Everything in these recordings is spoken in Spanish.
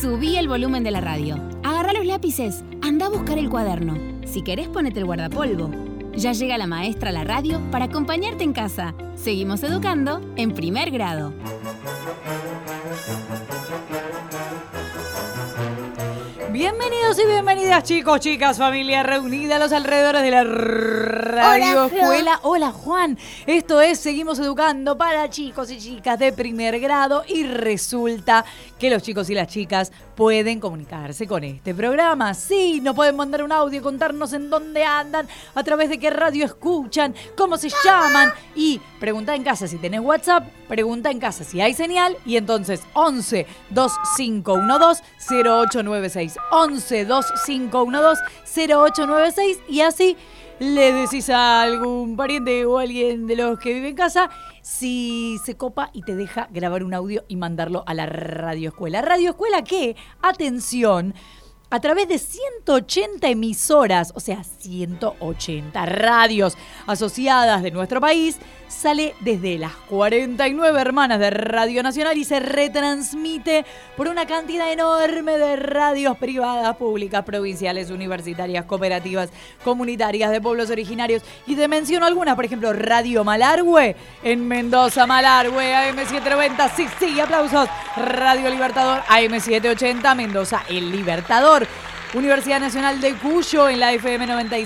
Subí el volumen de la radio. Agarrá los lápices. Anda a buscar el cuaderno. Si querés, ponete el guardapolvo. Ya llega la maestra a la radio para acompañarte en casa. Seguimos educando en primer grado. Bienvenidos y bienvenidas, chicos, chicas, familia reunida a los alrededores de la Radio Escuela. Hola, Juan. Esto es Seguimos Educando para chicos y chicas de primer grado. Y resulta que los chicos y las chicas pueden comunicarse con este programa. Sí, nos pueden mandar un audio, contarnos en dónde andan, a través de qué radio escuchan, cómo se llaman. Y pregunta en casa si tenés WhatsApp, pregunta en casa si hay señal. Y entonces 11 2512 0896. 11 2512 0896 y así le decís a algún pariente o alguien de los que vive en casa si se copa y te deja grabar un audio y mandarlo a la Radio Escuela. ¿Radio Escuela qué? Atención, a través de 180 emisoras, o sea, 180 radios asociadas de nuestro país, sale desde las 49 hermanas de Radio Nacional y se retransmite por una cantidad enorme de radios privadas, públicas, provinciales, universitarias, cooperativas, comunitarias, de pueblos originarios. Y te menciono algunas, por ejemplo, Radio Malargüe en Mendoza, Malargüe, AM790, sí, aplausos. Radio Libertador, AM780, Mendoza, El Libertador. Universidad Nacional de Cuyo en la FM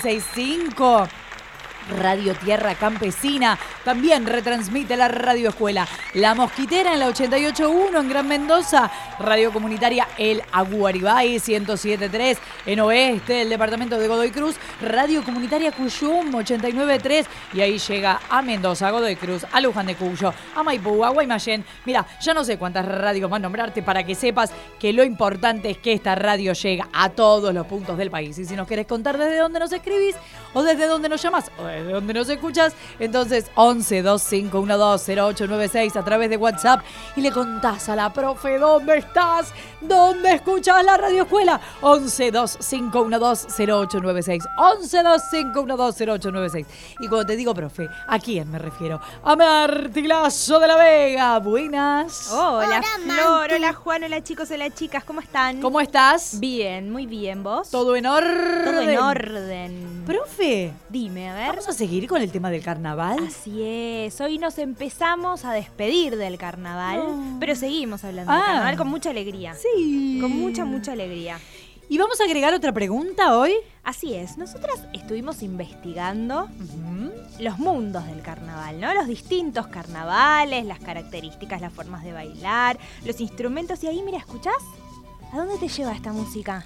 96.5. Radio Tierra Campesina también retransmite la Radio Escuela. La Mosquitera en la 88.1 en Gran Mendoza. Radio Comunitaria El Aguaribay 107.3 en Oeste del departamento de Godoy Cruz. Radio Comunitaria Cuyum 89.3 y ahí llega a Mendoza, a Godoy Cruz, a Luján de Cuyo, a Maipú, a Guaymallén. Mira, ya no sé cuántas radios más nombrarte para que sepas que lo importante es que esta radio llega a todos los puntos del país. Y si nos querés contar desde dónde nos escribís o desde dónde nos llamás o desde dónde nos escuchas, entonces 11 2512 0896 a través de WhatsApp y le contás a la profe dónde estás, dónde escuchas la Radio Escuela. 11 2512 0896 11 2512 0896. Y cuando te digo profe, ¿a quién me refiero? A Marti Lazo de la Vega. Buenas. Hola Flor, hola Juan, hola chicos, hola chicas, ¿cómo están? ¿Cómo estás? Bien, muy bien, ¿vos? ¿Todo en orden? Todo en orden. Profe, dime, a ver. ¿vamos a seguir con el tema del carnaval? Así es, hoy nos empezamos a despedir del carnaval, pero seguimos hablando del carnaval con mucha alegría. Sí. Con mucha alegría. ¿Y vamos a agregar otra pregunta hoy? Así es, nosotras estuvimos investigando los mundos del carnaval, ¿no? Los distintos carnavales, las características, las formas de bailar, los instrumentos. Y ahí, mira, ¿escuchás? ¿A dónde te lleva esta música?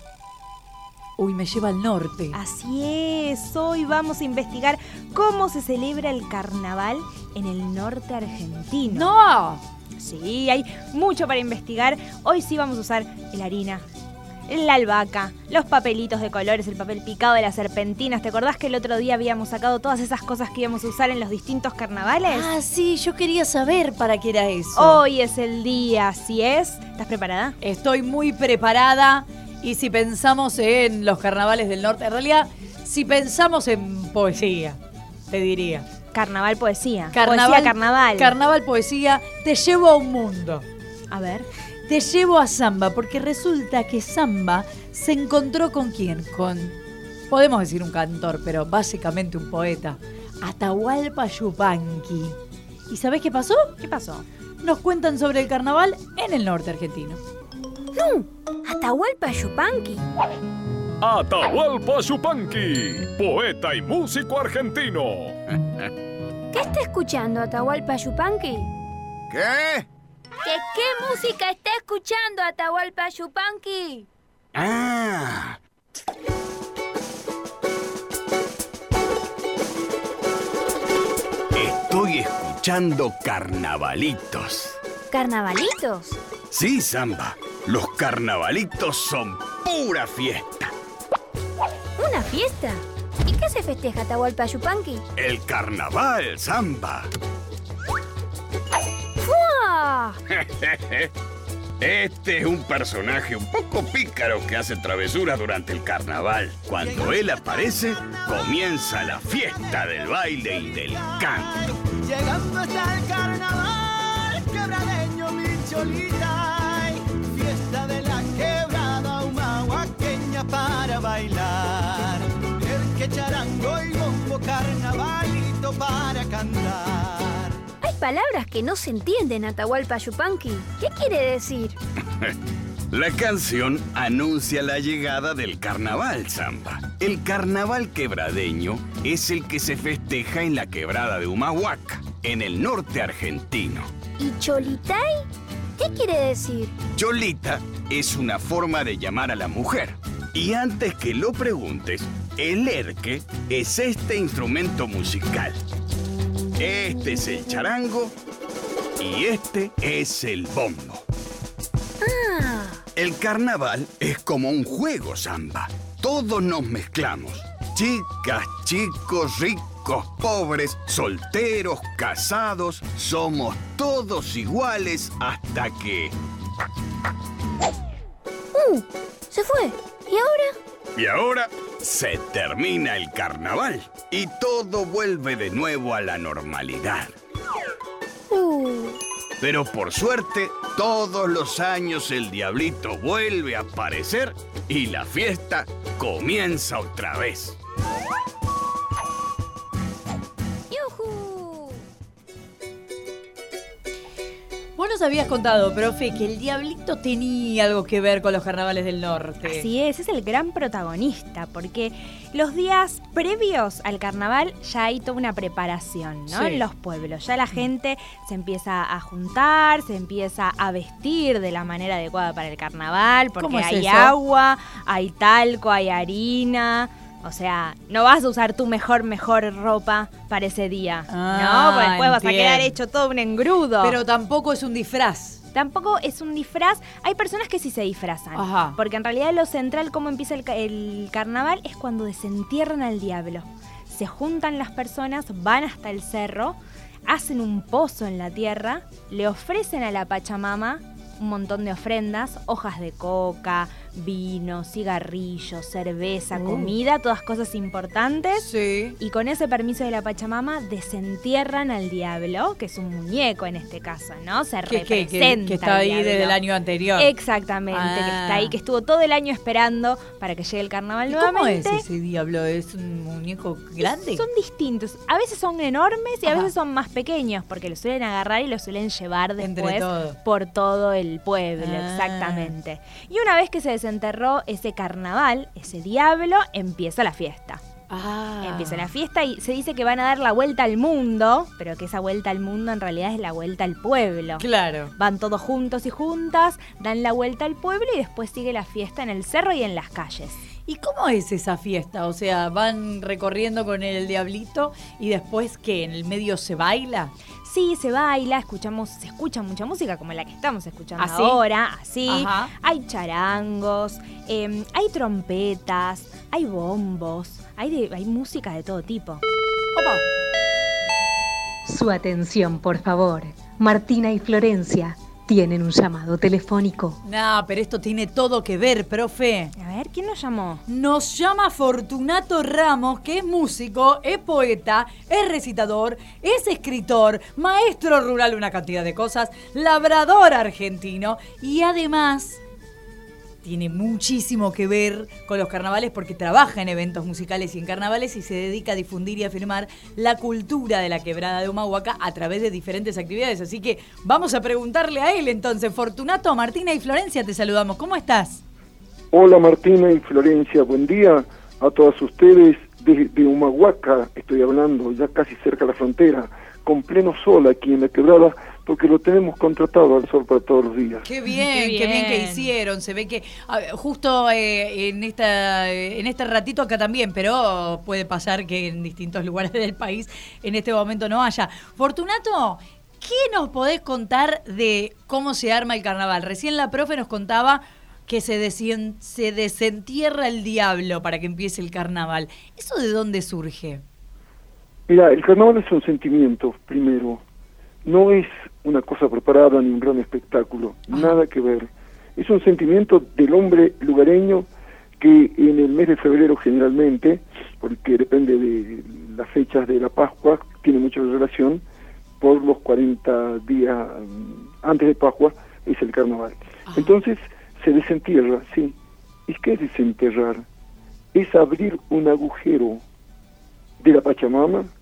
Uy, me lleva al norte. Así es, hoy vamos a investigar cómo se celebra el carnaval en el norte argentino. ¡No! Sí, hay mucho para investigar. Hoy sí vamos a usar la harina, la albahaca, los papelitos de colores, el papel picado de las serpentinas. ¿Te acordás que el otro día habíamos sacado todas esas cosas que íbamos a usar en los distintos carnavales? Ah, sí, yo quería saber para qué era eso. Hoy es el día, así es. ¿Estás preparada? Estoy muy preparada. Y si pensamos en los carnavales del norte, en realidad, si pensamos en poesía, te diría. Carnaval, poesía. Carnaval, poesía, carnaval. Carnaval, poesía, te llevo a un mundo. A ver. Te llevo a Samba, porque resulta que Samba se encontró con ¿quién? Con, podemos decir un cantor, pero básicamente un poeta. Atahualpa Yupanqui. ¿Y sabés qué pasó? ¿Qué pasó? Nos cuentan sobre el carnaval en el norte argentino. ¡No! ¡Atahualpa Yupanqui! Atahualpa Yupanqui, poeta y músico argentino. ¿Qué está escuchando Atahualpa Yupanqui? ¿Qué? ¿Qué música está escuchando Atahualpa Yupanqui? Ah. Estoy escuchando carnavalitos. ¿Carnavalitos? Sí, Samba. Los carnavalitos son pura fiesta. ¿Una fiesta? ¿Y qué se festeja Atahualpa Yupanqui? El carnaval, Samba. ¡Fua! Este es un personaje un poco pícaro que hace travesuras durante el carnaval. Cuando él aparece, comienza la fiesta del baile y del canto. Llegando está el carnaval, quebradeño, mi cholita, fiesta de la quebrada. palabras que no se entienden, Atahualpa Yupanqui. ¿Qué quiere decir? La canción anuncia la llegada del carnaval, Zamba. El carnaval quebradeño es el que se festeja en la quebrada de Humahuaca, en el norte argentino. ¿Y Cholitay? ¿Qué quiere decir? Cholita es una forma de llamar a la mujer. Y antes que lo preguntes, el erque es este instrumento musical. Este es el charango y este es el bombo. Ah. El carnaval es como un juego, Zamba. Todos nos mezclamos. Chicas, chicos, ricos, pobres, solteros, casados. Somos todos iguales hasta que... Se fue. ¿Y ahora? Y ahora se termina el carnaval y todo vuelve de nuevo a la normalidad. Pero por suerte, todos los años el diablito vuelve a aparecer y la fiesta comienza otra vez. ¡Yujú! Vos nos habías contado, profe, que el diablito tenía algo que ver con los carnavales del norte. Así es el gran protagonista, porque los días previos al carnaval ya hay toda una preparación, ¿no? Sí. En los pueblos. Ya la gente se empieza a juntar, se empieza a vestir de la manera adecuada para el carnaval, porque ¿Cómo es hay eso? agua, hay talco, hay harina. O sea, no vas a usar tu mejor ropa para ese día, ¿no? Porque después vas a quedar hecho todo un engrudo. Pero tampoco es un disfraz. Tampoco es un disfraz. Hay personas que sí se disfrazan. Ajá. Porque en realidad lo central, cómo empieza el carnaval, es cuando desentierran al diablo. Se juntan las personas, van hasta el cerro, hacen un pozo en la tierra, le ofrecen a la Pachamama un montón de ofrendas, hojas de coca, vino, cigarrillos, cerveza, comida, todas cosas importantes. Sí. Y con ese permiso de la Pachamama desentierran al diablo, que es un muñeco en este caso, ¿no? Se representa que está al ahí diablo. desde el año anterior. Exactamente, que está ahí, que estuvo todo el año esperando para que llegue el carnaval ¿Y cómo es nuevamente. ese diablo? ¿Es un muñeco grande? Son distintos. A veces son enormes y a Ajá. veces son más pequeños, porque lo suelen agarrar y lo suelen llevar Entre después todo. por todo el pueblo, Ah. exactamente. Y una vez que se desenterró ese carnaval, ese diablo, empieza la fiesta. Ah. Empieza la fiesta y se dice que van a dar la vuelta al mundo, pero que esa vuelta al mundo en realidad es la vuelta al pueblo. Claro. Van todos juntos y juntas, dan la vuelta al pueblo y después sigue la fiesta en el cerro y en las calles. ¿Y cómo es esa fiesta? O sea, van recorriendo con el diablito y después, ¿qué? ¿En el medio se baila? Sí, se baila, se escucha mucha música como la que estamos escuchando ¿Así? ahora, así. Ajá. Hay charangos, hay trompetas, hay bombos, hay música de todo tipo. ¡Opa! Su atención, por favor. Martina y Florencia tienen un llamado telefónico. No, pero esto tiene todo que ver, profe. A ver, ¿quién nos llamó? Nos llama Fortunato Ramos, que es músico, es poeta, es recitador, es escritor, maestro rural, una cantidad de cosas, labrador argentino y además tiene muchísimo que ver con los carnavales porque trabaja en eventos musicales y en carnavales y se dedica a difundir y afirmar la cultura de la quebrada de Humahuaca a través de diferentes actividades. Así que vamos a preguntarle a él entonces. Fortunato, Martina y Florencia, te saludamos. ¿Cómo estás? Hola Martina y Florencia, buen día a todas ustedes desde Humahuaca, estoy hablando, ya casi cerca de la frontera, con pleno sol aquí en la quebrada, porque lo tenemos contratado al sol para todos los días. Qué bien que hicieron. Se ve que justo en este ratito acá también, pero puede pasar que en distintos lugares del país en este momento no haya. Fortunato, ¿qué nos podés contar de cómo se arma el carnaval? Recién la profe nos contaba que se desentierra el diablo para que empiece el carnaval. ¿Eso de dónde surge? Mira, el carnaval es un sentimiento, primero. No es una cosa preparada ni un gran espectáculo, nada que ver. Es un sentimiento del hombre lugareño que en el mes de febrero generalmente, porque depende de las fechas de la Pascua, tiene mucha relación, por los 40 días antes de Pascua es el carnaval. Entonces se desentierra, sí. ¿Y qué es desenterrar? Es abrir un agujero de la Pachamama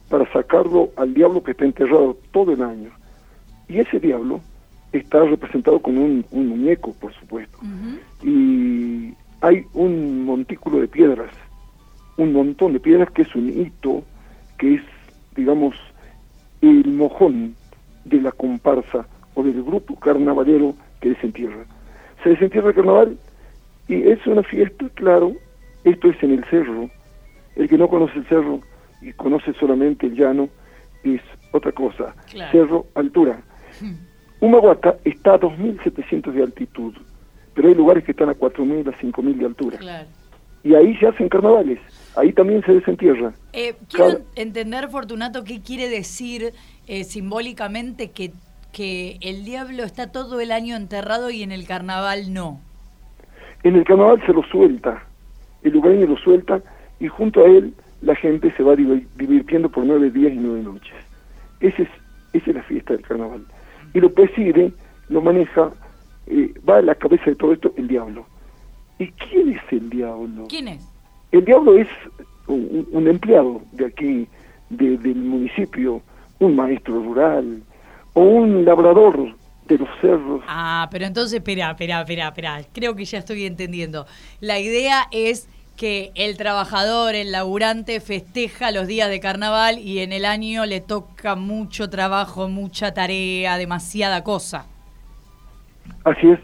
para sacarlo al diablo que está enterrado todo el año. Y ese diablo está representado con un muñeco, por supuesto. Y hay un montículo de piedras, un montón de piedras que es un hito, que es, digamos, el mojón de la comparsa o del grupo carnavalero que desentierra. Se desentierra el carnaval y es una fiesta, claro, esto es en el cerro. El que no conoce el cerro y conoce solamente el llano es otra cosa. Claro. Cerro, altura. Humahuaca está a 2.700 de altitud, pero hay lugares que están a 4.000, a 5.000 de altura. Claro. Y ahí se hacen carnavales, ahí también se desentierra. Quiero entender, Fortunato, qué quiere decir simbólicamente que el diablo está todo el año enterrado y en el carnaval no. En el carnaval se lo suelta, el lugareño lo suelta y junto a él la gente se va divirtiendo por 9 días y 9 noches. Esa es la fiesta del carnaval. Y lo preside, lo maneja, va a la cabeza de todo esto el diablo. ¿Y quién es el diablo? ¿Quién es? El diablo es un empleado de aquí, del municipio, un maestro rural o un labrador de los cerros. Ah, pero entonces, espera. Creo que ya estoy entendiendo. La idea es que el trabajador, el laburante, festeja los días de carnaval y en el año le toca mucho trabajo, mucha tarea, demasiada cosa. Así es.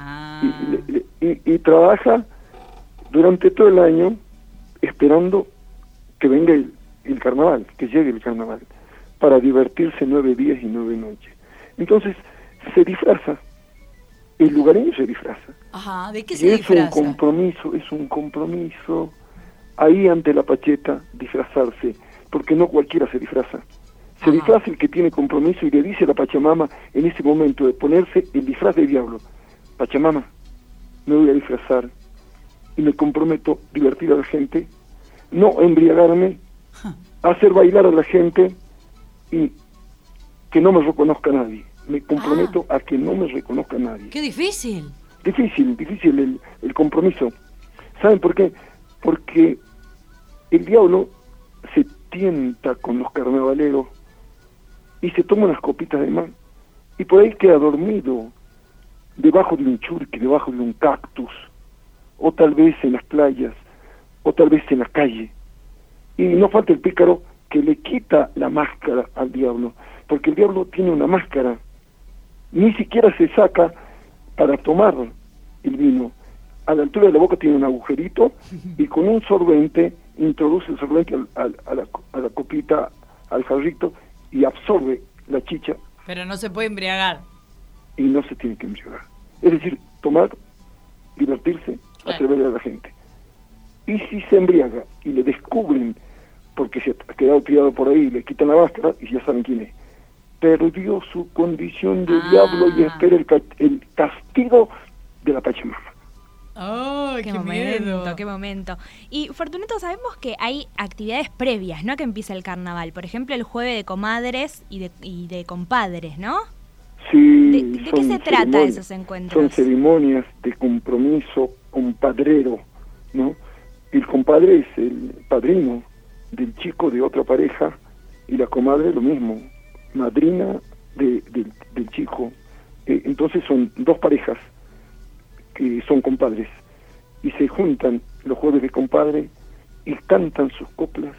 Y trabaja durante todo el año esperando que venga el carnaval, que llegue el carnaval, para divertirse 9 días y 9 noches. Entonces se disfraza, el lugareño se disfraza. Ajá, ¿de qué se disfraza? Es un compromiso ahí ante la pacheta disfrazarse, porque no cualquiera se disfraza. Se disfraza el que tiene compromiso y le dice a la Pachamama en ese momento de ponerse el disfraz de diablo: Pachamama, me voy a disfrazar y me comprometo a divertir a la gente, no embriagarme, hacer bailar a la gente y que no me reconozca nadie. Me comprometo a que no me reconozca nadie. ¡Qué difícil! Difícil el compromiso. ¿Saben por qué? Porque el diablo se tienta con los carnavaleros y se toma unas copitas de más y por ahí queda dormido debajo de un churque, debajo de un cactus, o tal vez en las playas, o tal vez en la calle. Y no falta el pícaro que le quita la máscara al diablo, porque el diablo tiene una máscara, ni siquiera se saca para tomar el vino. A la altura de la boca tiene un agujerito y con un sorbente introduce el sorbente a la copita, al jarrito, y absorbe la chicha. Pero no se puede embriagar. Y no se tiene que embriagar. Es decir, tomar, divertirse, hacer ver a la gente. Y si se embriaga y le descubren, porque se ha quedado tirado por ahí, le quitan la máscara y ya saben quién es, perdió su condición de diablo y espera el castigo de la Pachamama. ¡Oh, qué miedo! ¡Qué momento! Y Fortunato, sabemos que hay actividades previas, ¿no?, que empieza el carnaval. Por ejemplo, el jueves de comadres y de compadres, ¿no? Sí. ¿De qué se trata esos encuentros? Son ceremonias de compromiso compadrero, ¿no? El compadre es el padrino del chico de otra pareja y la comadre lo mismo, madrina del chico. Entonces son dos parejas que son compadres y se juntan los jueves de compadre y cantan sus coplas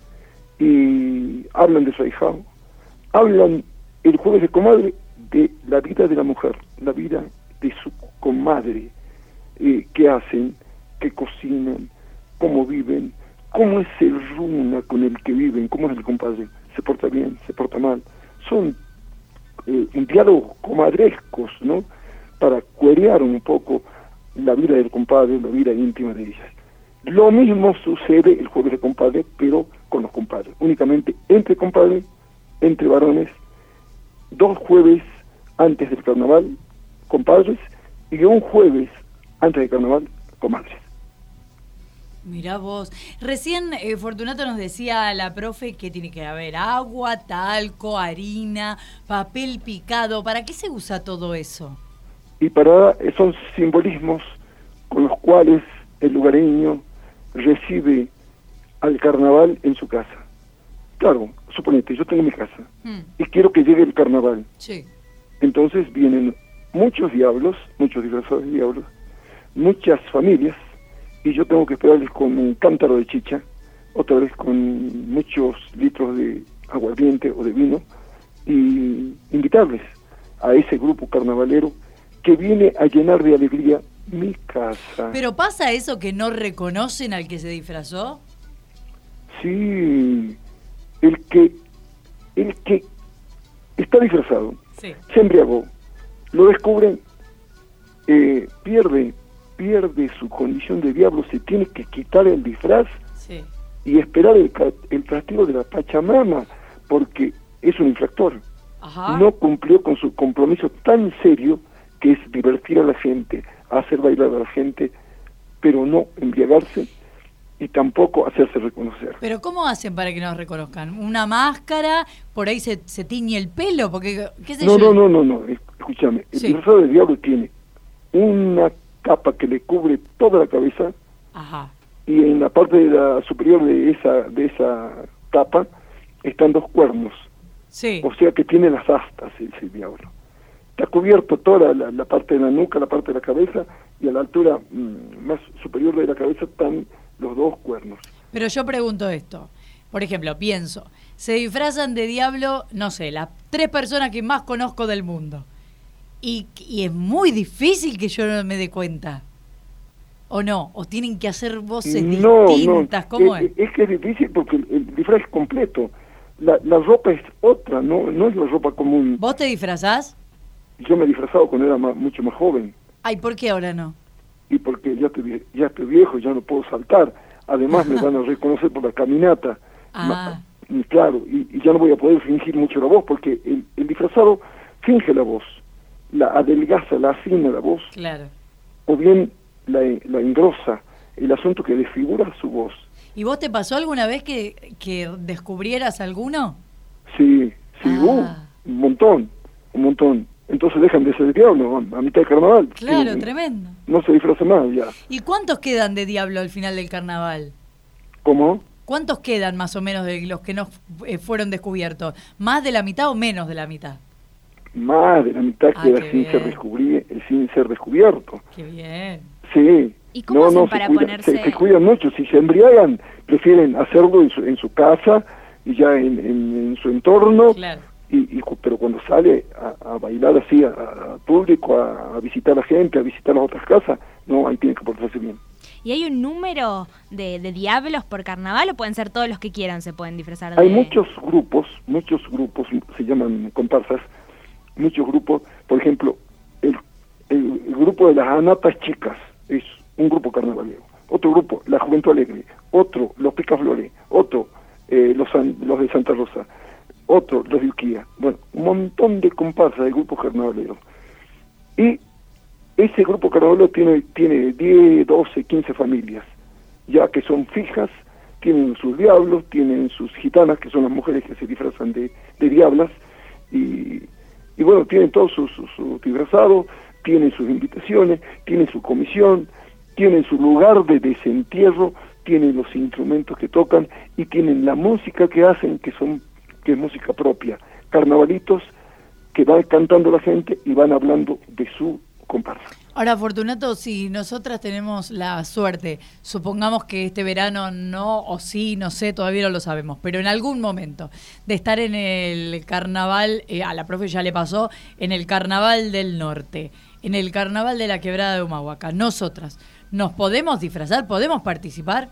y hablan de su ahijado, hablan el jueves de comadre de la vida de la mujer, la vida de su comadre, qué hacen, qué cocinan, cómo viven, cómo es el runa con el que viven, cómo es el compadre, se porta bien, se porta mal. Son diálogos comadrescos, ¿no?, para cuerear un poco la vida del compadre, la vida íntima de ellas. Lo mismo sucede el jueves de compadre, pero con los compadres, únicamente entre compadres, entre varones, 2 jueves antes del carnaval, compadres, y un jueves antes del carnaval, comadres. Mirá vos. Recién Fortunato nos decía la profe que tiene que haber agua, talco, harina, papel picado. ¿Para qué se usa todo eso? Y son simbolismos con los cuales el lugareño recibe al carnaval en su casa. Claro, suponete, yo tengo mi casa y quiero que llegue el carnaval. Sí. Entonces vienen muchos diablos, muchos disfrazados de diablos, muchas familias, y yo tengo que esperarles con un cántaro de chicha, otra vez con muchos litros de aguardiente o de vino, y invitarles a ese grupo carnavalero que viene a llenar de alegría mi casa. ¿Pero pasa eso que no reconocen al que se disfrazó? Sí, el que está disfrazado, Sí. se embriagó, lo descubren, pierde su condición de diablo, se tiene que quitar el disfraz Sí. y esperar el castigo de la Pachamama, porque es un infractor. Ajá. No cumplió con su compromiso tan serio, que es divertir a la gente, hacer bailar a la gente, pero no embriagarse y tampoco hacerse reconocer. ¿Pero cómo hacen para que nos reconozcan? ¿Una máscara? ¿Por ahí se tiñe el pelo? Porque, ¿qué sé yo? No, escúchame, el disfrazado del diablo tiene una capa que le cubre toda la cabeza. Ajá. Y en la parte de la superior de esa capa están 2 cuernos. Sí. O sea que tiene las astas ese diablo. Está cubierto toda la parte de la nuca, la parte de la cabeza, y a la altura más superior de la cabeza están los 2 cuernos. Pero yo pregunto esto. Por ejemplo, pienso, se disfrazan de diablo, no sé, las 3 personas que más conozco del mundo. Y es muy difícil que yo no me dé cuenta. ¿O no? ¿O tienen que hacer voces distintas? No, ¿Cómo es? Es que es difícil porque el disfraz es completo. La ropa es otra, no es la ropa común. ¿Vos te disfrazás? Yo me he disfrazado cuando era mucho más joven. Ay, ¿por qué ahora no? Y porque ya estoy viejo, ya no puedo saltar. Además me van a reconocer por la caminata. Claro, y ya no voy a poder fingir mucho la voz, porque el disfrazado finge la voz, la adelgaza, la afina la voz. Claro. O bien la engrosa, el asunto que desfigura su voz. ¿Y vos te pasó alguna vez que descubrieras alguno? Sí, un montón. Entonces dejan de ser diablo a mitad del carnaval. Claro, Sí, tremendo. no se disfraza más ya. ¿Y cuántos quedan de diablo al final del carnaval? ¿Cómo? ¿Cuántos quedan más o menos de los que no fueron descubiertos? ¿Más de la mitad o menos de la mitad? Más de la mitad queda sin ser descubierto. Qué bien. Sí. ¿Y cómo hacen para ponerse...? Se cuidan mucho. Si se embriagan, prefieren hacerlo en su casa y ya en su entorno. Claro. Pero cuando sale a bailar así a público, a visitar a la gente, a visitar las otras casas, no, ahí tiene que portarse bien. ¿Y hay un número de diablos por carnaval o pueden ser todos los que quieran, se pueden disfrazar de...? Hay muchos grupos, se llaman comparsas, muchos grupos. Por ejemplo, el grupo de las Anatas Chicas es un grupo carnavalero. Otro grupo, la Juventud Alegre. Otro, los Picaflores. Otro, los de Santa Rosa. Otro, los de Uquía. Bueno, un montón de comparsas de grupos carnavaleros. Y ese grupo carnavalero tiene 10, 12, 15 familias, ya que son fijas, tienen sus diablos, tienen sus gitanas, que son las mujeres que se disfrazan de diablas, y bueno, tienen todo su disfrazado, tienen sus invitaciones, tienen su comisión, tienen su lugar de desentierro, tienen los instrumentos que tocan y tienen la música que hacen, que es música propia, carnavalitos que va cantando la gente y van hablando de su comparsa. Ahora, Fortunato, si nosotras tenemos la suerte, supongamos que este verano no, o sí, no sé, todavía no lo sabemos, pero en algún momento de estar en el carnaval, a la profe ya le pasó, en el carnaval del norte, en el carnaval de la Quebrada de Humahuaca, nosotras, ¿nos podemos disfrazar? ¿Podemos participar?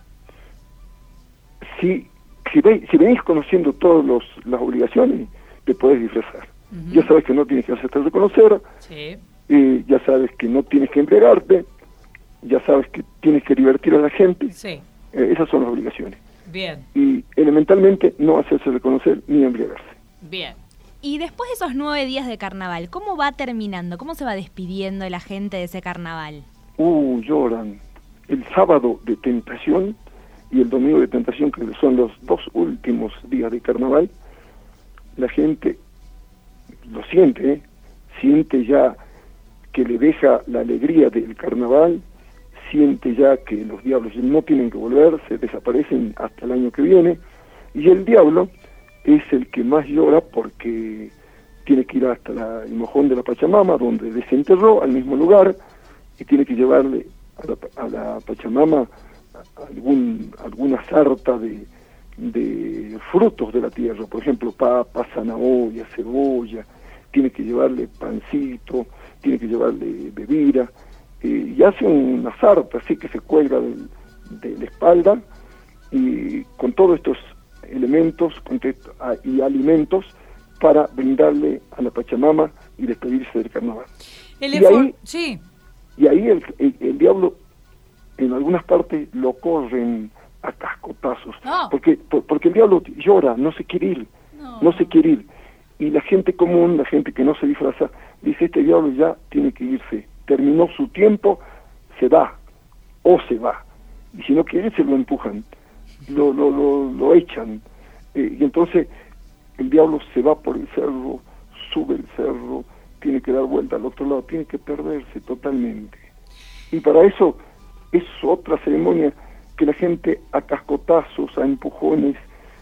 Si venís conociendo todas las obligaciones, te podés disfrazar. Ya sabes que no tienes que hacerte reconocer, sí. Ya sabes que no tienes que embriagarte, ya sabes que tienes que divertir a la gente. Sí. Esas son las obligaciones. Bien. Y elementalmente no hacerse reconocer ni embriagarse. Bien. Y después de esos 9 días de carnaval, ¿cómo va terminando? ¿Cómo se va despidiendo la gente de ese carnaval? Lloran. El sábado de Tentación y el domingo de Tentación, que son los 2 últimos días de carnaval, la gente lo siente, siente ya que le deja la alegría del carnaval, siente ya que los diablos no tienen que volver, se desaparecen hasta el año que viene, y el diablo es el que más llora porque tiene que ir hasta el mojón de la Pachamama, donde desenterró, al mismo lugar, y tiene que llevarle a la Pachamama alguna sarta de frutos de la tierra, por ejemplo, papa, zanahoria, cebolla, tiene que llevarle pancito, tiene que llevarle bebida, y hace una sarta así que se cuelga de la espalda, y con todos estos elementos y alimentos para brindarle a la Pachamama y despedirse del carnaval. Y ahí el diablo en algunas partes lo corren a cascotazos, porque el diablo llora, no se quiere ir, no se quiere ir, y la gente común, la gente que no se disfraza, dice: este diablo ya tiene que irse, terminó su tiempo, se va, y si no quiere se lo empujan, lo echan, y entonces el diablo se va por el cerro, sube el cerro, tiene que dar vuelta al otro lado, tiene que perderse totalmente, y para eso es otra ceremonia que la gente a cascotazos, a empujones,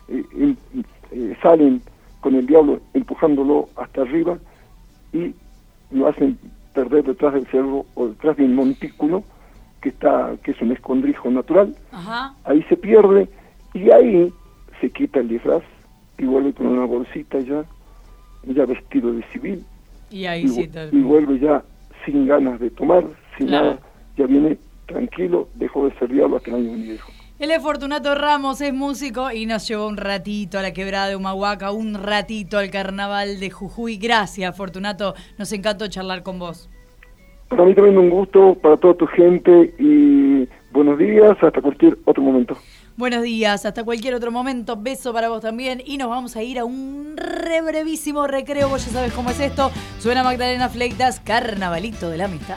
salen con el diablo empujándolo hasta arriba y lo hacen perder detrás del cerro o detrás del montículo que es un escondrijo natural. Ajá. Ahí se pierde y ahí se quita el disfraz y vuelve con una bolsita ya vestido de civil, y ahí y vuelve ya sin ganas de tomar, sin nada, ya viene tranquilo, dejó de ser diablo hasta el año viejo. Él es Fortunato Ramos, es músico y nos llevó un ratito a la quebrada de Humahuaca, un ratito al carnaval de Jujuy. Gracias, Fortunato, nos encantó charlar con vos. Para mí también un gusto, para toda tu gente, y buenos días, hasta cualquier otro momento. Buenos días, hasta cualquier otro momento, beso para vos también, y nos vamos a ir a un brevísimo recreo, vos ya sabes cómo es esto. Suena Magdalena Fleitas, Carnavalito de la Amistad.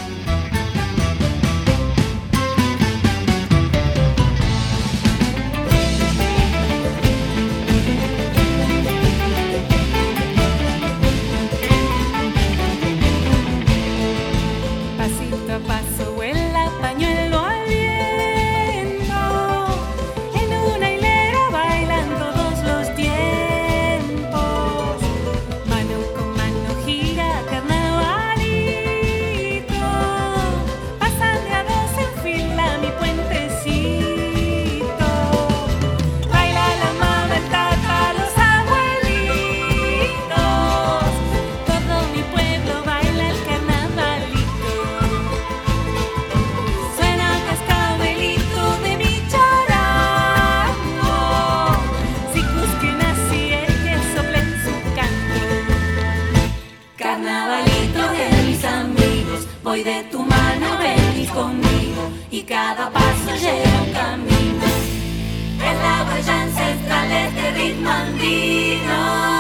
Voy de tu mano, venís conmigo, y cada paso lleva un camino. Es la huella ancestral de este ritmo andino.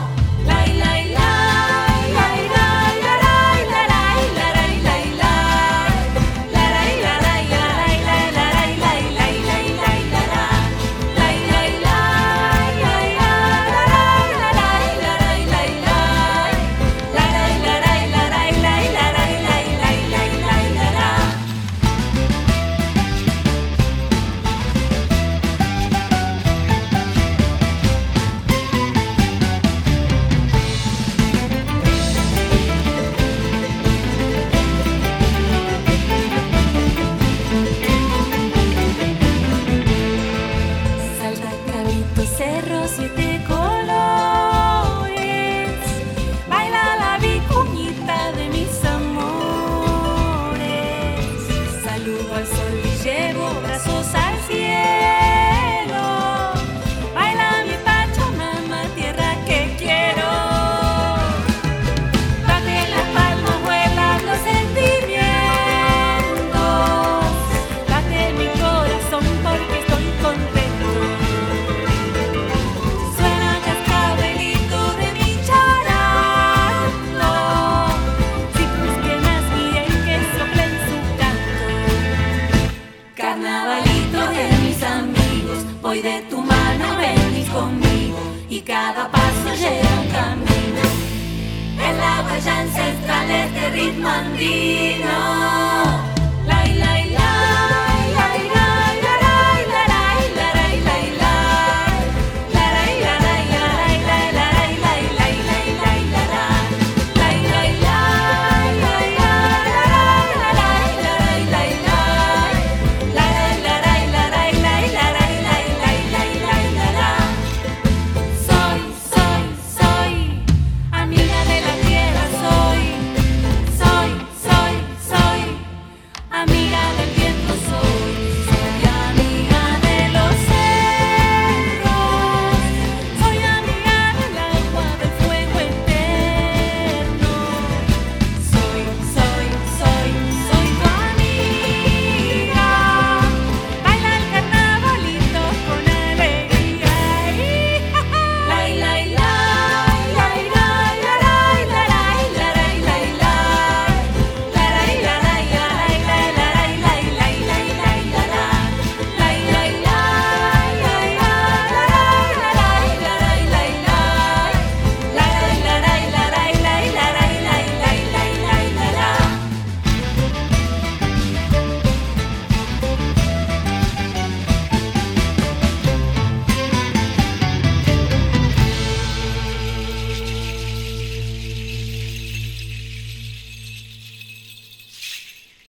Voy de tu mano, venís conmigo, y cada paso lleva un camino. Es la huella ancestral de este ritmo andino. La camino.